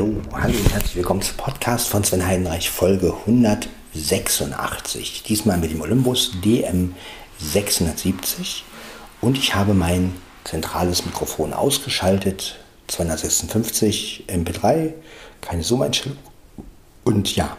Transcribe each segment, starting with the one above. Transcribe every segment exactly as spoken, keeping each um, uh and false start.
Jo, hallo und herzlich willkommen zum Podcast von Sven Heidenreich, Folge hundertsechsundachtzig. Diesmal mit dem Olympus D M sechshundertsiebzig und ich habe mein zentrales Mikrofon ausgeschaltet, zweihundertsechsundfünfzig M P drei, keine Zoom-Einstellung. Und ja,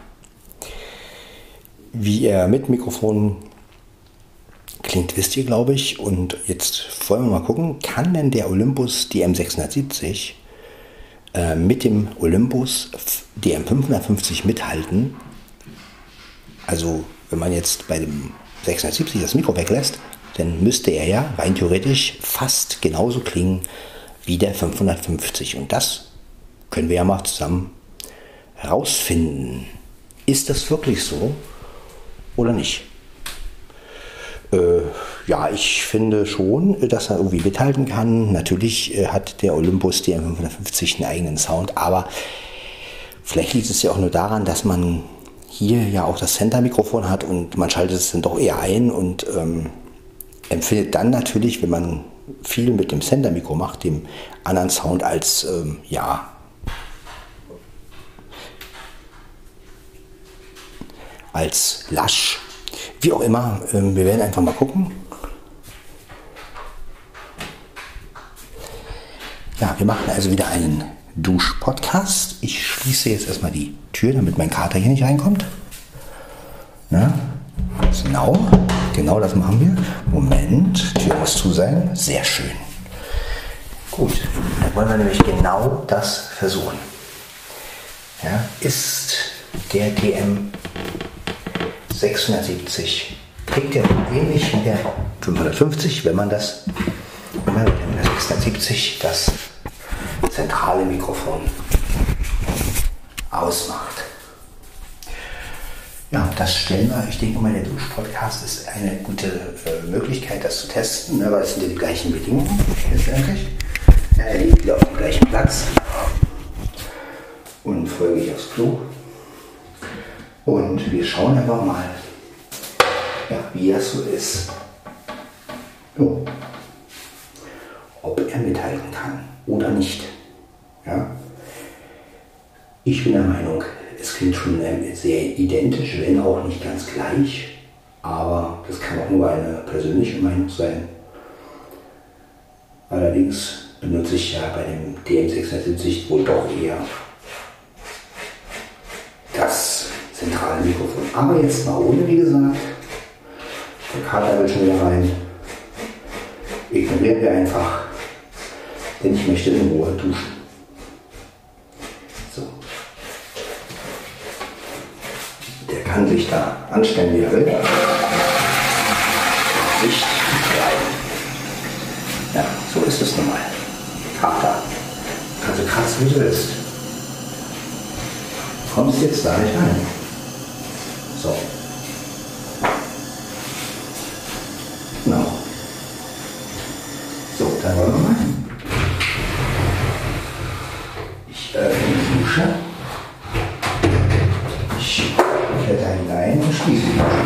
wie ihr mit Mikrofon klingt, wisst ihr, glaube ich. Und jetzt wollen wir mal gucken, kann denn der Olympus D M sechshundertsiebzig äh, mit dem Olympus D M fünfhundertfünfzig mithalten? Also wenn man jetzt bei dem sechshundertsiebzig das Mikro weglässt, dann müsste er ja rein theoretisch fast genauso klingen wie der fünfhundertfünfzig. Und das können wir ja mal zusammen herausfinden. Ist das wirklich so oder nicht? Äh, ja, ich finde schon, dass er irgendwie mithalten kann. Natürlich äh, hat der Olympus D M fünfhundertfünfzig einen eigenen Sound, aber vielleicht liegt es ja auch nur daran, dass man hier ja auch das Center-Mikrofon hat und man schaltet es dann doch eher ein und ähm, empfindet dann natürlich, wenn man viel mit dem Center-Mikro macht, dem anderen Sound als, ähm, ja, als lasch. Wie auch immer, ähm, wir werden einfach mal gucken. Ja, wir machen also wieder einen Dusch-Podcast. Ich schließe jetzt erstmal die Tür, damit mein Kater hier nicht reinkommt. Na, genau, genau das machen wir. Moment, Tür muss zu sein. Sehr schön. Gut, dann wollen wir nämlich genau das versuchen. Ja, ist der D M sechshundertsiebzig, klingt der ähnlich wie der fünfhundertfünfzig, wenn man das, wenn man mit dem sechshundertsiebzig das zentrale Mikrofon ausmacht. Ja, das stellen wir, ich denke mal, der Dusch-Podcast ist eine gute äh, Möglichkeit, das zu testen, ne, weil es sind ja die gleichen Bedingungen, letztendlich. Ja, er liegt wieder auf dem gleichen Platz und folge ich aufs Klo. Und wir schauen einfach mal, ja, wie das so ist. Oh. Ob er mithalten kann oder nicht. Ja? Ich bin der Meinung, es klingt schon sehr identisch, wenn auch nicht ganz gleich. Aber das kann auch nur eine persönliche Meinung sein. Allerdings benutze ich ja bei dem D M sechshundertsiebzig wohl doch eher das zentrale Mikrofon. Aber jetzt mal ohne, wie gesagt. Der Kater will schon wieder rein. Ignorieren wir einfach, denn ich möchte in Ruhe duschen. So. Der kann sich da anstellen, wie er will. Nicht bleiben. Ja, so ist es nun mal. Kater. Kannst du kratzen, wie du willst. Du kommst jetzt da nicht rein. So. Genau. So, dann wollen wir mal. Ich öffne die Dusche. Ich kletter hinein und schließe die Dusche.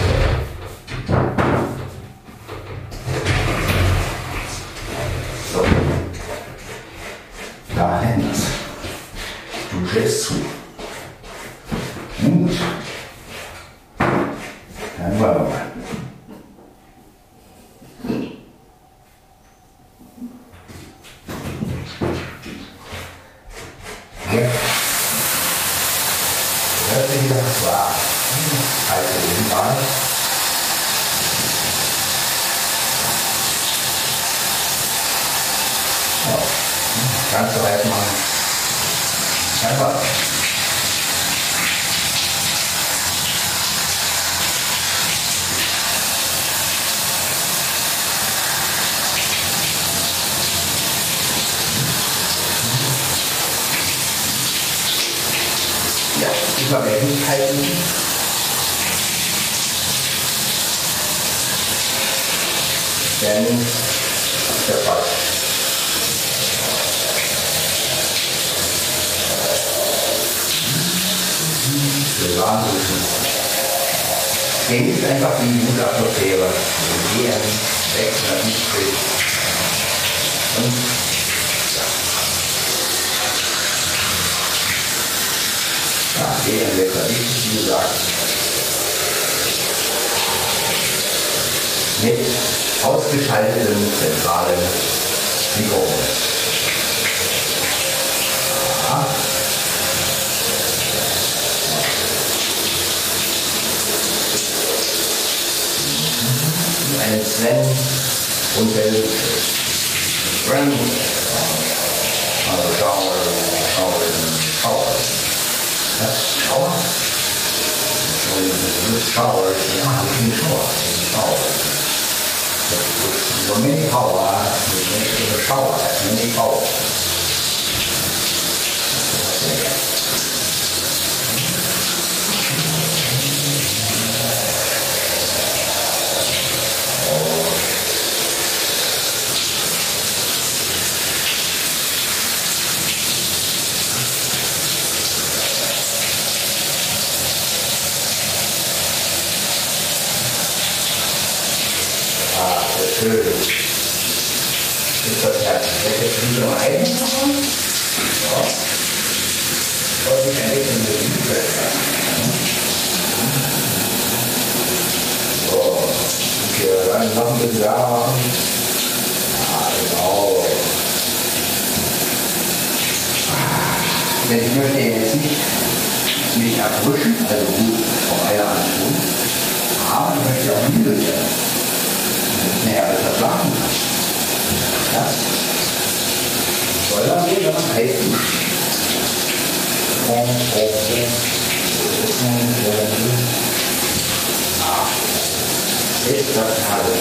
So. Da hängt es. Die Dusche ist zu. Gut. Dann wollen wir mal. Ja. Hört sich das war. Also den Ball. Ja. Ganz so weit machen. Einfach. Überwältigkeiten. Denn der Fall. Wir waren genießt einfach die gute Atmosphäre. D M sechshundertsiebzig. Und ja. verlegt, wie gesagt, mit ausgeschaltetem zentralen Mikrofon. Ja. Einen Sven und der Sven. Also Schauer, Schauer, Schauer. Das Schauer? Schauer, ja, wie Schauer. Schauer. So many power, Schauer, many power. Schön. Ist das Herz? Welches Lied noch ein? Ja. Wollte ich ein bisschen Liebe. So. Okay, dann machen wir da machen. Ja, genau. Denn ich möchte jetzt nicht mich erfrischen, also gut auf einer Hand tun, aber ich möchte auch müde werden. Naja, das machen das soll dann gehen, wenn man heiß duscht. Ah, ist das kalt.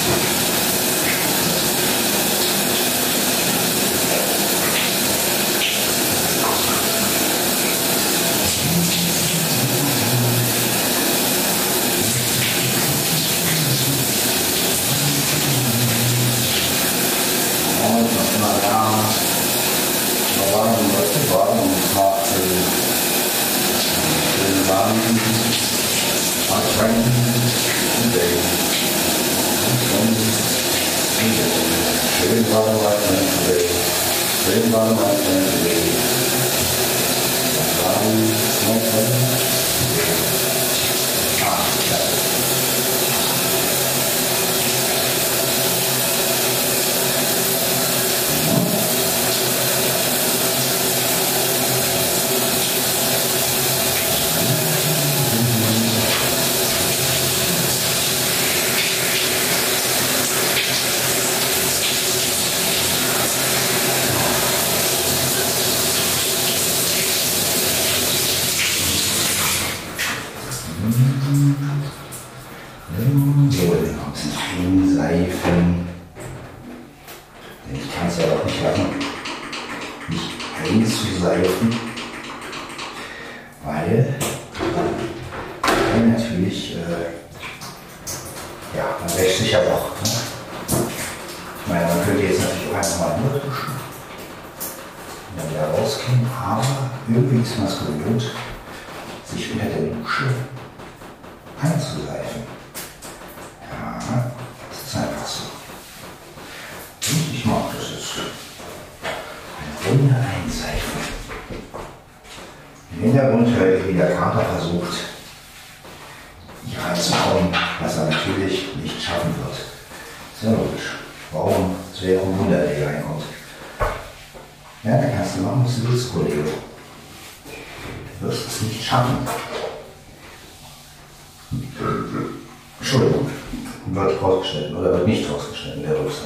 Entschuldigung, wird rausgeschnitten oder wird nicht rausgeschnitten, der Rückser.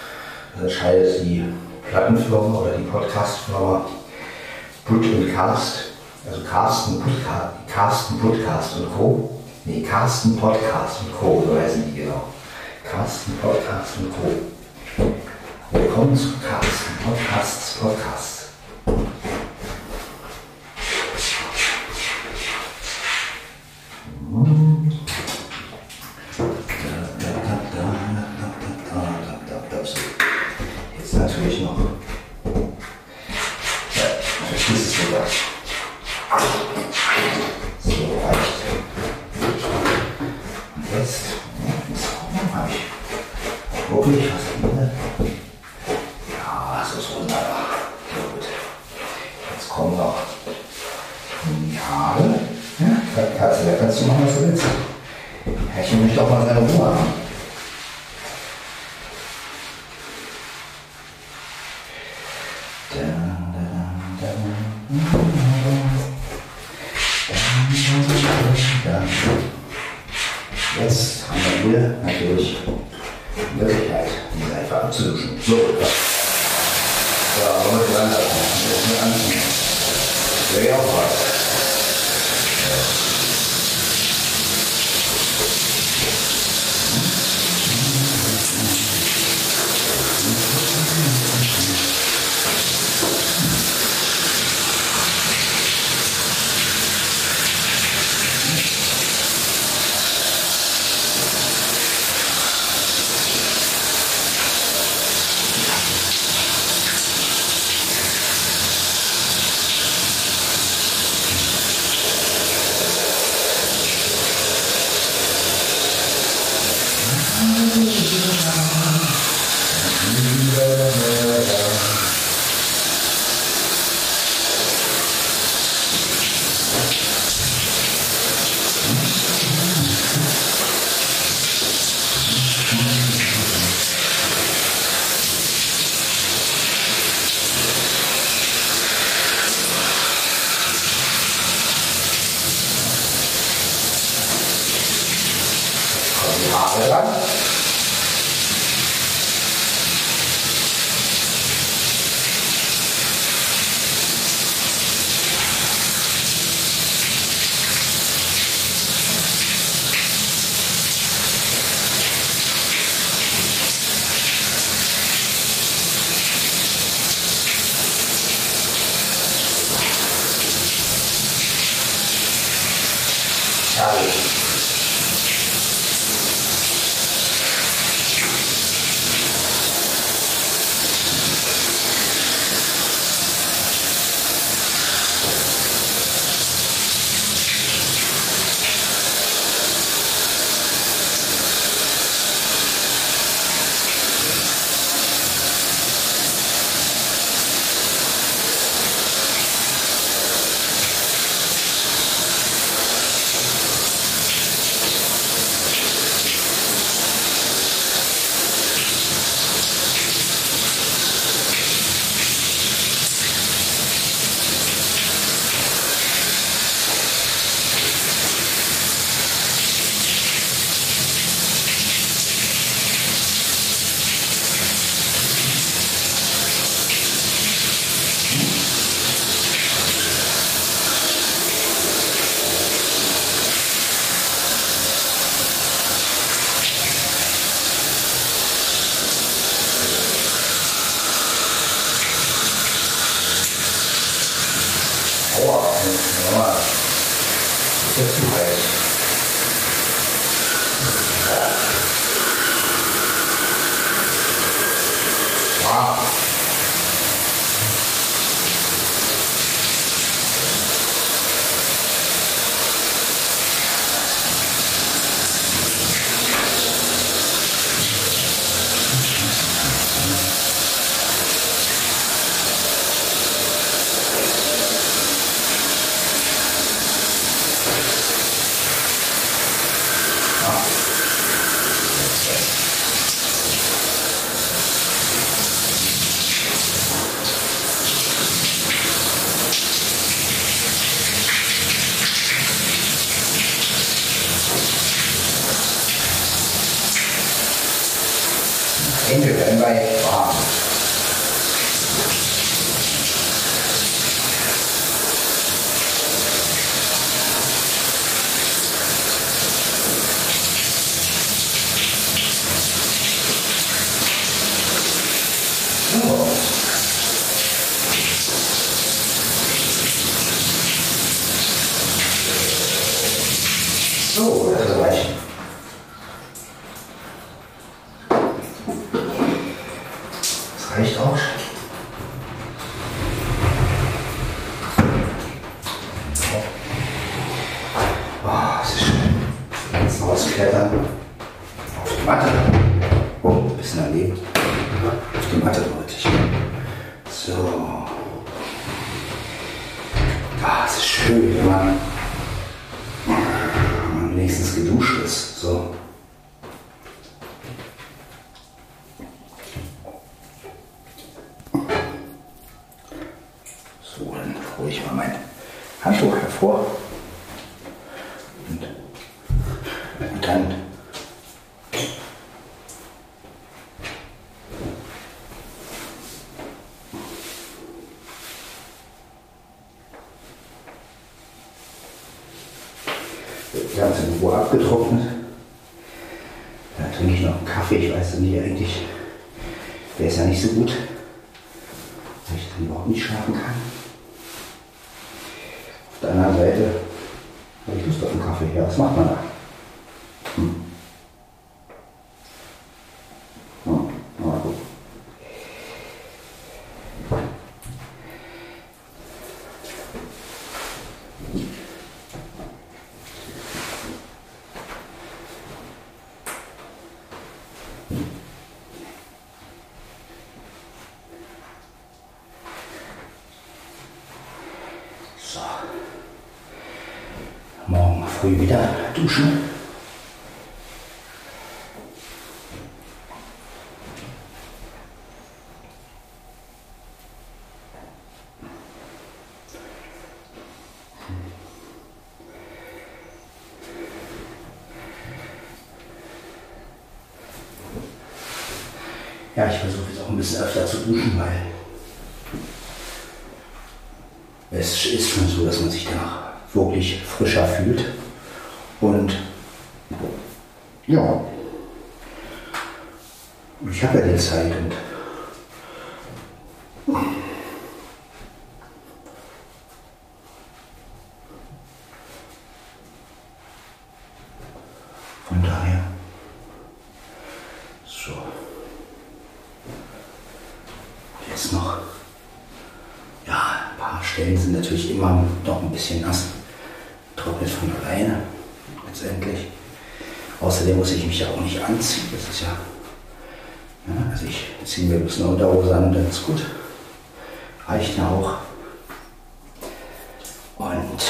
Das entscheidet die Plattenfirma oder die Podcastfirma Put und Cast, also Carsten, Podcast, Carsten Podcast und Co. Nee, Carsten Podcast und Co., so heißen die genau. Carsten Podcast und Co. Willkommen zu Carsten Podcasts Podcasts. Jetzt natürlich noch. Ja, verstehst es sogar. So, reicht. Und jetzt, jetzt habe ich wirklich was drin. Ja, das ist wunderbar. Gut. Jetzt kommen noch die Haare. Katze, da kannst du machen, was du willst. Herrchen möchte doch mal seine Ruhe haben. Jetzt haben wir hier natürlich die Möglichkeit, die Seife abzuduschen. So, ja. So, wollen wir dran lassen. Jetzt mit anziehen. Wäre ja auch was. Die Haare ran. Herrlich. Aua, ja, ist ja zu heiß. Wow. Hände werden wir jetzt warm. So, das reicht. Das reicht auch. Oh, das ist schön. Jetzt rausklettern. Auf die Matte. Oh, ein bisschen daneben. Auf die Matte wollte ich. So. Ah, das ist schön, wenn man Duschriss. So. So, dann hole ich mal mein Handtuch hervor. Und, und dann wir haben es in Ruhe abgetrocknet. Da trinke ich noch einen Kaffee. Ich weiß nicht eigentlich, der ist ja nicht so gut, weil ich dann überhaupt nicht schlafen kann. Auf der anderen Seite habe ich Lust auf einen Kaffee. Ja, was macht man da? Hm. Ja, mal gucken. So. Morgen früh wieder duschen. Ja, ich versuche jetzt auch ein bisschen öfter zu duschen, weil es ist schon so, dass man sich danach wirklich frischer fühlt. Und ja, ich habe ja die Zeit und von daher so. Jetzt noch, ja, ein paar Stellen sind natürlich immer noch ein bisschen nass, trocknet von alleine letztendlich. Außerdem muss ich mich ja auch nicht anziehen, das ist ja, ja also ich ziehe mir bloß eine Unterhose an und dann ist gut, reicht ja auch. Und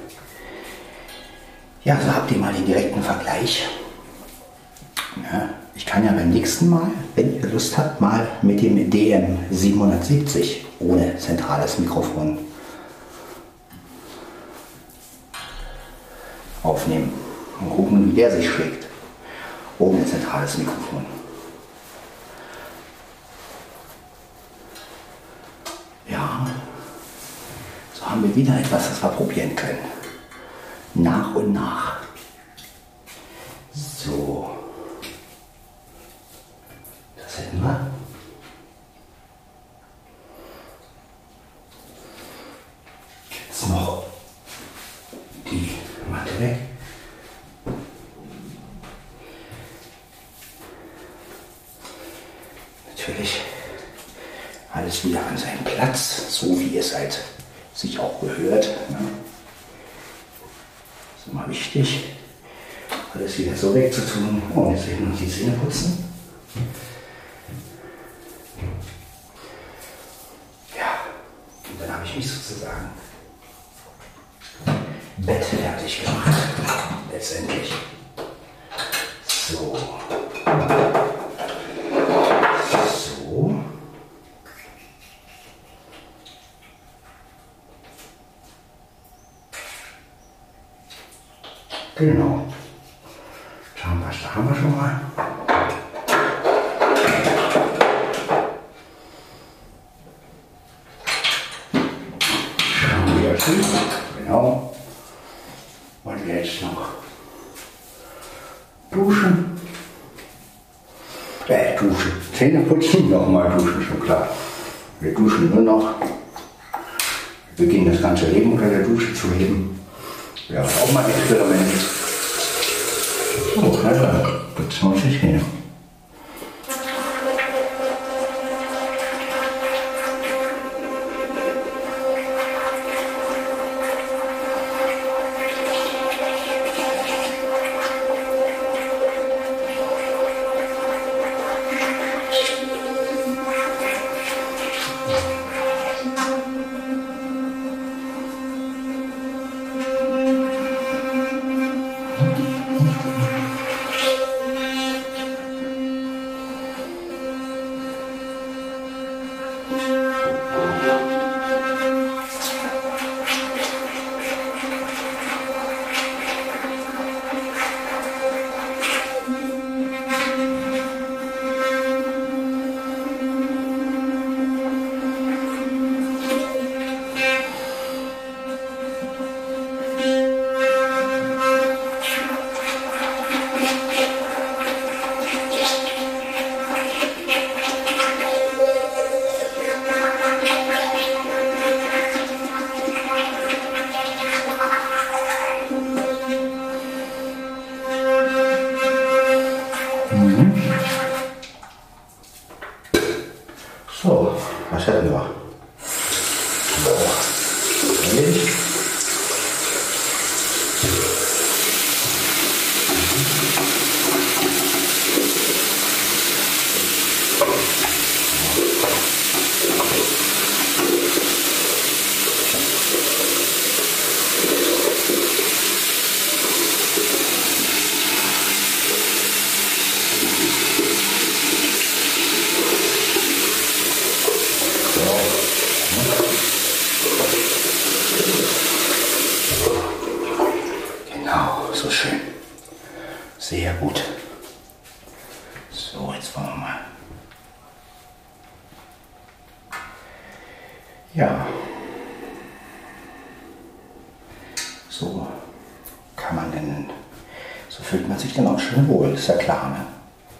ja, so habt ihr mal den direkten Vergleich. Ja, ich kann ja beim nächsten Mal, wenn ihr Lust habt, mal mit dem D M siebenhundertsiebzig ohne zentrales Mikrofon aufnehmen und gucken, wie der sich schlägt. Ohne zentrales Mikrofon. Ja, so haben wir wieder etwas, das wir probieren können. Nach und nach. So. Das hätten wir. Jetzt noch die Matte weg. Natürlich alles wieder an seinen Platz, so wie es halt sich auch gehört. Ne? Das ist immer wichtig, alles wieder so wegzutun. Oh, jetzt will ich noch die Zähne putzen. Ja, und dann habe ich mich sozusagen bettfertig gemacht, letztendlich. So. So. Genau. Zahnpasta haben wir schon mal. Schauen wir schön. Genau. Und jetzt noch duschen. Äh, duschen. Zähne putzen, nochmal duschen, schon klar. Wir duschen nur noch. Wir beginnen das ganze Leben unter der Dusche zu leben. Ja, auch mal ein Experiment. So, also, putzen wir uns die Zähne. Was hätten wir? Milch. So schön. Sehr gut. So, jetzt wollen wir mal. Ja. So kann man denn, so fühlt man sich dann auch schön wohl, ist ja klar, ne?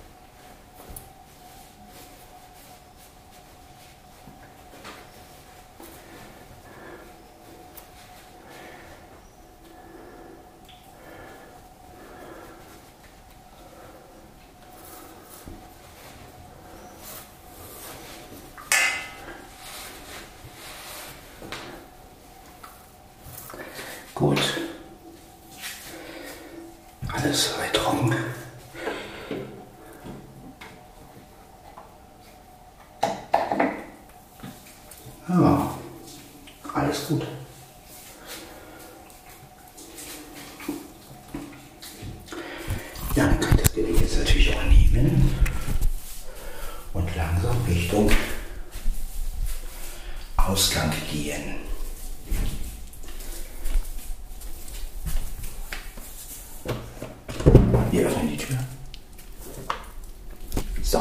Gut. Alles soweit trocken. Ja, alles gut. Ja, dann kann ich das Gerät jetzt natürlich auch nehmen und langsam Richtung Ausgang gehen. Wir öffnen die Tür. So.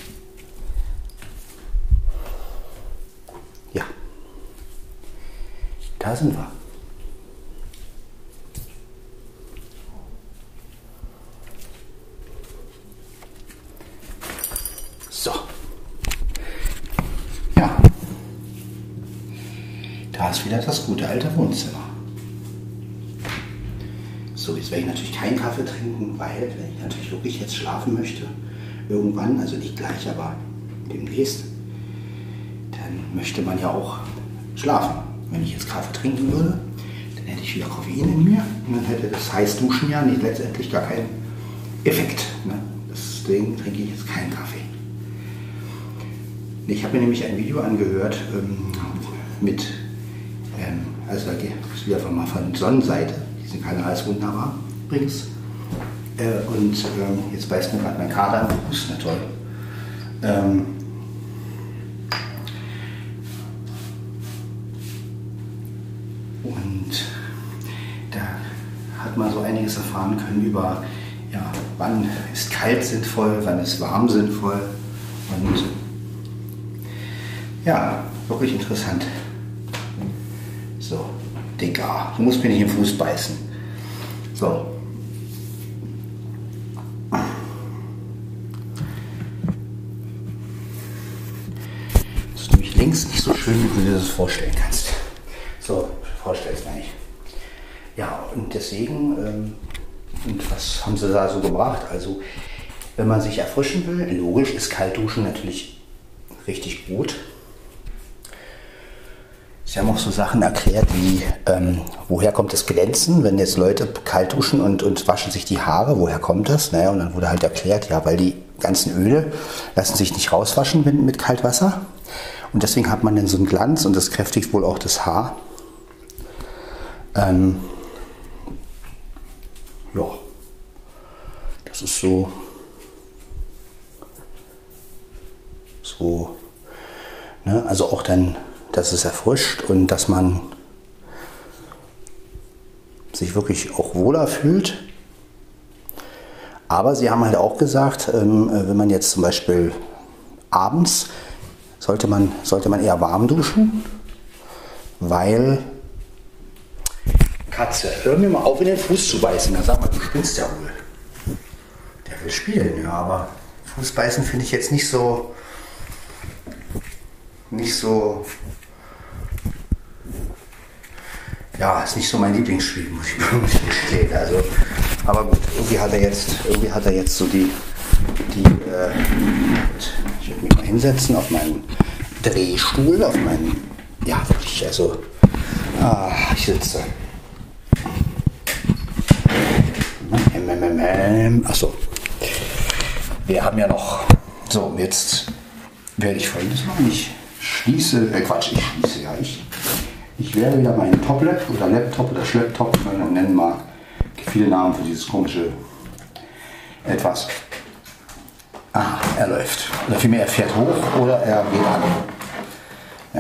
Ja. Da sind wir. So. Ja. Da ist wieder das gute alte Wohnzimmer. So, jetzt werde ich natürlich keinen Kaffee trinken, weil, wenn ich natürlich wirklich jetzt schlafen möchte, irgendwann, also nicht gleich, aber demnächst, dann möchte man ja auch schlafen. Wenn ich jetzt Kaffee trinken würde, dann hätte ich wieder Koffein in mir und dann hätte das Heißduschen ja nicht letztendlich gar keinen Effekt. Ne? Deswegen trinke ich jetzt keinen Kaffee. Ich habe mir nämlich ein Video angehört ähm, mit, ähm, also da geht es wieder von, mal von Sonnenseite. Diesen Kanal ist wunderbar übrigens. Äh, und ähm, jetzt beißt mir gerade mein Kater am Fuß, na toll. Ähm, und da hat man so einiges erfahren können über, ja, wann ist kalt sinnvoll, wann ist warm sinnvoll. Und ja, wirklich interessant. So. Digga, du musst mir nicht im Fuß beißen. So. Das ist nämlich links nicht so schön, wie du dir das vorstellen kannst. So, vorstellst du nicht. Ja, und deswegen, ähm, und was haben sie da so gebracht? Also, wenn man sich erfrischen will, logisch ist Kaltduschen natürlich richtig gut. Sie haben auch so Sachen erklärt wie, ähm, woher kommt das Glänzen, wenn jetzt Leute kalt duschen und, und waschen sich die Haare, woher kommt das? Naja, und dann wurde halt erklärt, ja, weil die ganzen Öle lassen sich nicht rauswaschen mit, mit Kaltwasser. Und deswegen hat man dann so einen Glanz und das kräftigt wohl auch das Haar. Ähm, ja, das ist so, so, ne, also auch dann, dass es erfrischt und dass man sich wirklich auch wohler fühlt. Aber sie haben halt auch gesagt, ähm, wenn man jetzt zum Beispiel abends, sollte man, sollte man eher warm duschen, weil Katze, hör mir mal auf, in den Fuß zu beißen. Dann sag mal, du spinnst ja wohl. Der will spielen, ja, aber Fußbeißen finde ich jetzt nicht so, nicht so, ja, ist nicht so mein Lieblingsspiel, muss ich muss ich gestehen. Also, aber gut, irgendwie hat er jetzt, irgendwie hat er jetzt so die, die, äh, ich werde mich mal hinsetzen auf meinen Drehstuhl, auf meinen, ja wirklich, also, ah, ich sitze. Achso, wir haben ja noch, so jetzt werde ich Folgendes machen, ich schließe, äh Quatsch, ich schließe, ja, ich, ich werde wieder meinen Tablet oder Laptop oder Schlepptop, wie man nennen mag, viele Namen für dieses komische etwas. Ah, er läuft. Oder vielmehr, er fährt hoch oder er geht an. Ja.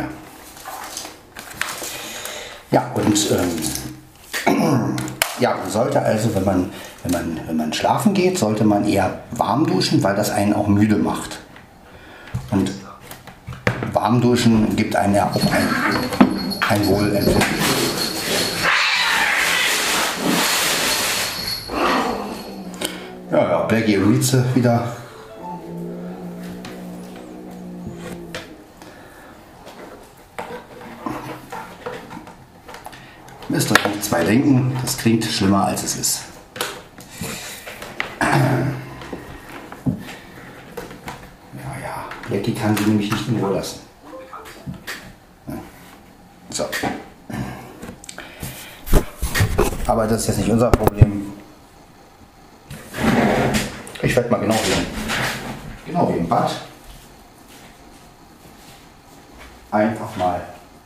Ja, und ähm, ja, man sollte also, wenn man, wenn, man, wenn man schlafen geht, sollte man eher warm duschen, weil das einen auch müde macht. Und warm duschen gibt einem ja auch ein, ein Wohlempfinden. Ja, ja, Blackie Rieze wieder. Müsst euch nicht zwei denken, das klingt schlimmer als es ist. Ja, ja, Blackie kann sie nämlich nicht in Ruhe lassen. So. Aber das ist jetzt nicht unser Problem. Ich werde mal genau wie, genau wie im Bad einfach mal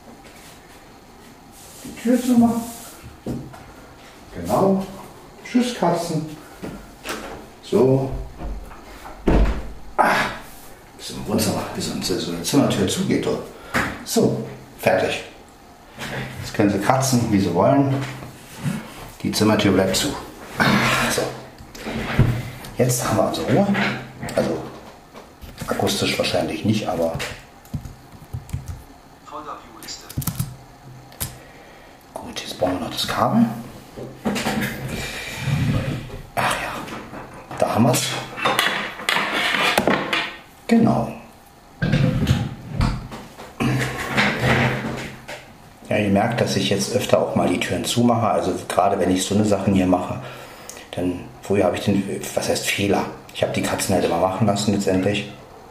die Tür zu machen. Genau. Tschüss Katzen. So. Ah, bis im Wohnzimmer, bis so eine Zimmertür zugeht. Doch. So, fertig. Jetzt können Sie kratzen, wie Sie wollen. Die Zimmertür bleibt zu. So. Jetzt haben wir unsere Ruhe. Also akustisch wahrscheinlich nicht, aber gut, jetzt brauchen wir noch das Kabel. Ach ja, da haben wir es. Genau. Ja, ihr merkt, dass ich jetzt öfter auch mal die Türen zumache. Also gerade wenn ich so eine Sachen hier mache, dann früher habe ich den, was heißt Fehler? Ich habe die Katzen halt immer machen lassen letztendlich.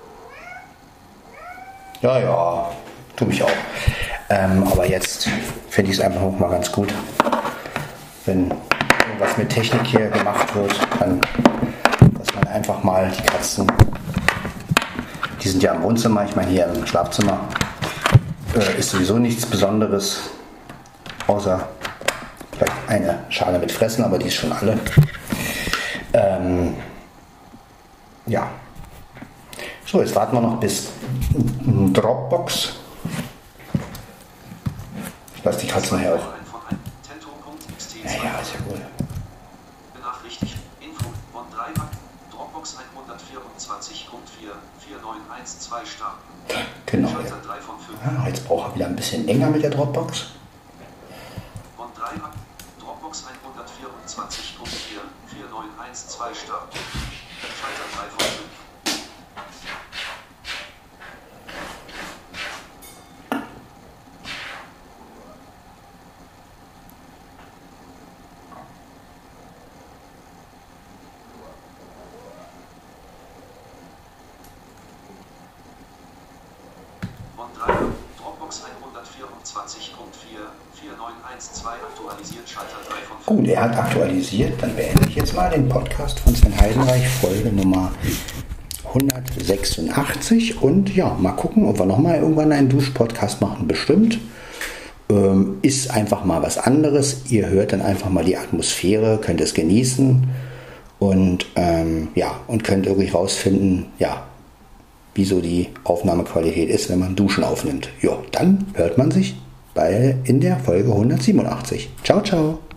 Ja, ja, tu mich auch. Ähm, aber jetzt finde ich es einfach auch mal ganz gut, wenn irgendwas mit Technik hier gemacht wird, dann, dass man einfach mal die Katzen, die sind ja im Wohnzimmer, ich meine hier im Schlafzimmer, äh, ist sowieso nichts Besonderes, außer vielleicht eine Schale mit Fressen, aber die ist schon alle. Ähm, ja. So, jetzt warten wir noch bis Dropbox. Ich lasse die Katze nachher auch. Ja, ja, ist ja cool. Benachrichtigt. Info. Von drei Dropbox hundertvierundzwanzig Punkt vier vier neun eins zwei starten. Genau. Ja, jetzt braucht er wieder ein bisschen länger mit der Dropbox. Von drei Dropbox hundertvierundzwanzig Punkt vier vier neun eins zwei starten. Schalter drei von fünf. Dropbox hundertvierundzwanzig Punkt vier vier neun eins zwei aktualisiert, Schalter drei von fünf. Gut, er hat aktualisiert. Dann beende ich jetzt mal den Podcast von Sven Heidenreich, Folge Nummer hundertsechsundachtzig. Und ja, mal gucken, ob wir nochmal irgendwann einen Duschpodcast machen. Bestimmt. Ähm, ist einfach mal was anderes. Ihr hört dann einfach mal die Atmosphäre, könnt es genießen. Und ähm, ja, und könnt irgendwie rausfinden, ja, wie so die Aufnahmequalität ist, wenn man Duschen aufnimmt. Ja, dann hört man sich bei, in der Folge hundertsiebenundachtzig. Ciao, ciao.